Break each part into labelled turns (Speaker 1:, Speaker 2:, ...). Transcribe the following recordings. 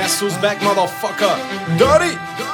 Speaker 1: Guess who's back motherfucker? Dirty.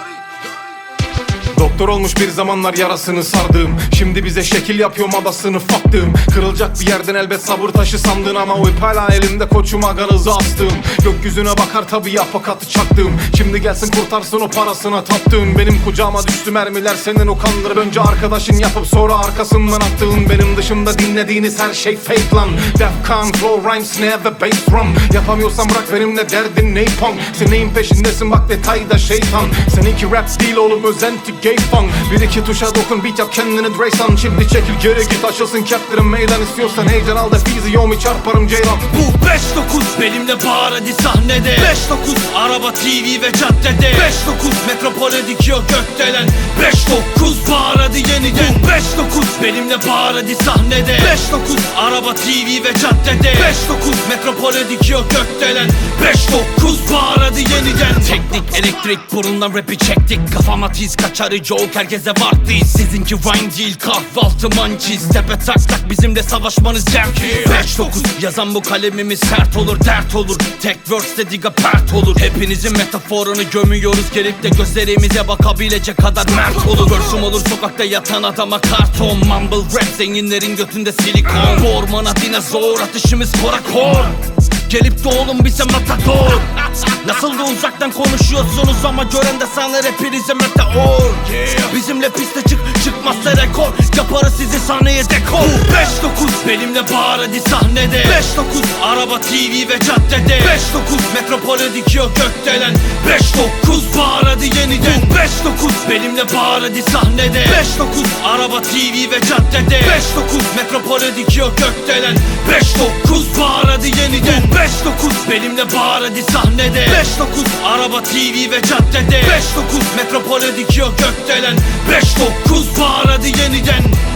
Speaker 1: Doktor olmuş bir zamanlar yarasını sardığım, şimdi bize şekil yapıyor madasını faktığım. Kırılacak bir yerden elbet sabır taşı sandın, ama o ip hala elimde koçum, aganızı astığım. Gökyüzüne bakar tabi yapakatı çaktığım, şimdi gelsin kurtarsın o parasına taptığım. Benim kucağıma düştü mermiler senin o kandırıp önce arkadaşın yapıp sonra arkasından attığın. Benim dışımda dinlediğiniz her şey fake lan. Defcon, flow, rhyme, snare ve bass drum. Yapamıyorsan bırak, benimle derdin ne punk. Sen neyin peşindesin bak, detayda şeytan. Seninki rap değil oğlum, özenti gay funk. Bir iki tuşa dokun, beat yap kendini Dre san. Şimdi çekil geri git, açılsın captırın meydan. İstiyorsan heyecan al da fizi yomi çarparım ceylan.
Speaker 2: Bu 5-9 benimle bağır hadi sahnede. 5-9 araba, TV ve caddede. 5-9 metropole dikiyor gökdelen. 5-9 bağır hadi yeniden. Bu 5-9 benimle bağır hadi sahnede. 5-9 araba, TV ve caddede. 5-9 metropole dikiyor gökdelen. 5-9 bağır hadi yeniden. Teknik elektrik burundan rapi çektik. Kafama tiz kaçarı joke, herkese var diz. Sizinki rhyme değil kahvaltı mançiz. Tepe tak tak bizimle savaşmanız dert. 5-9 yazan bu kalemimiz sert olur, dert olur. Tek verse diga pert olur. Hepinizin metaforunu gömüyoruz, gelip de gözlerimize bakabilecek kadar mert olur. Görsüm olur sokakta yatan adama karton. Mumble rap zenginlerin götünde silikon. Bu ormana dinozor, atışımız korakor. Gelip de oğlum bize matador. Nasıl da uzaktan konuşuyorsunuz ama gören de sanır hepinize meteor. Bizimle piste çıkmazsa rekor, yaparız sizi sahneye dekor. Bu 5-9 benimle bağır hadi sahnede. 5-9 araba, TV ve caddede. 5-9 metropole dikiyor gökdelen. 5-9 bağır hadi yeniden. Bu 5-9 benimle bağır hadi sahnede. 5-9 araba, TV ve caddede. 5-9 metropole dikiyor gökdelen. 5-9 bağır hadi yeniden. 5-9 benimle bağır hadi sahnede. 5-9 araba, TV ve caddede. 5-9 metropole dikiyor gökdelen. 5-9 bağır hadi yeniden.